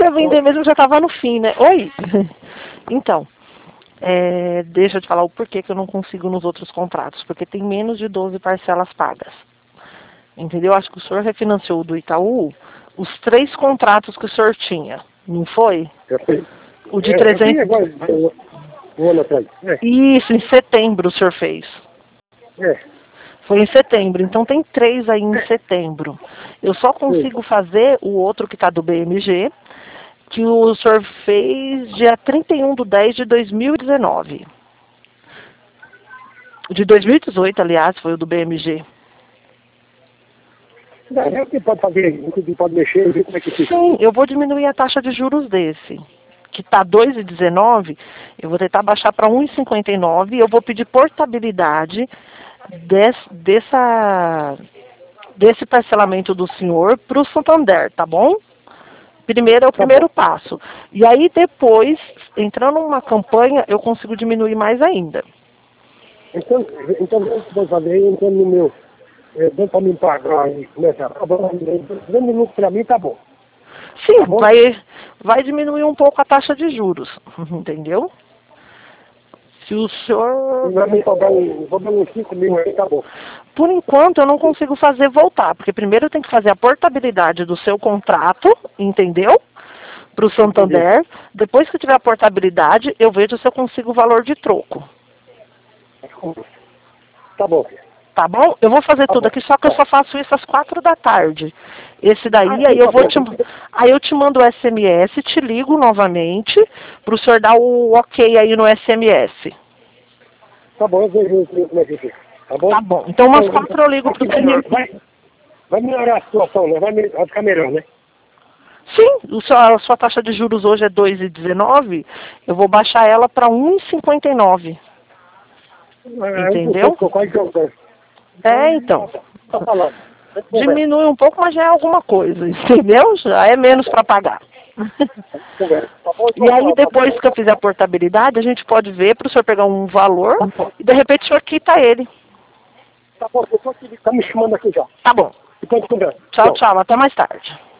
Se eu vender mesmo, já estava no fim, né? Oi! Então, deixa eu te falar o porquê que eu não consigo nos outros contratos. Porque tem menos de 12 parcelas pagas. Entendeu? Acho que o senhor refinanciou do Itaú os 3 contratos que o senhor tinha. Não foi? O de 300... agora, um ano atrás. Isso, em setembro o senhor fez. Foi em setembro, então tem 3 aí em setembro. Eu só consigo fazer o outro que está do BMG, que o senhor fez dia 31/10/2019. De 2018, aliás, foi o do BMG. É o que pode fazer, o que pode mexer e ver como é que fica. Sim, eu vou diminuir a taxa de juros desse, que está 2,19, eu vou tentar baixar para 1,59 e eu vou pedir portabilidade desse parcelamento do senhor para o Santander, tá bom? Primeiro é o primeiro passo. E aí depois, entrando numa campanha, eu consigo diminuir mais ainda. Então vamos fazer aí, entrando no meu, dando para me pagar e começar a dando lucro para mim, tá bom. Sim, tá bom? Vai diminuir um pouco a taxa de juros, entendeu? Se o senhor... Vai me cobrar uns 5 mil aí, tá bom. Por enquanto, eu não consigo fazer voltar, porque primeiro eu tenho que fazer a portabilidade do seu contrato, entendeu? Para o Santander. Entendi. Depois que eu tiver a portabilidade, eu vejo se eu consigo o valor de troco. Tá bom. Tá bom? Eu vou fazer tudo aqui, só que eu só faço isso às 4 da tarde. Esse daí, aí eu vou aí eu te mando o SMS, te ligo novamente, para o senhor dar o ok aí no SMS. Tá bom, eu vejo como é que fica. Tá bom? Tá bom. Então umas 4 eu ligo pro senhor. Vai melhorar a situação, né? Vai ficar melhor, né? Sim, a sua taxa de juros hoje é 2,19, eu vou baixar ela para 1,59. Entendeu? Então. Tá falando. Diminui um pouco, mas já é alguma coisa, entendeu? Já é menos para pagar. E aí, depois que eu fizer a portabilidade, a gente pode ver para o senhor pegar um valor e, de repente, o senhor quita ele. Tá bom, eu tô aqui, tá me chamando aqui já. Tá bom. Tchau, tchau. Até mais tarde.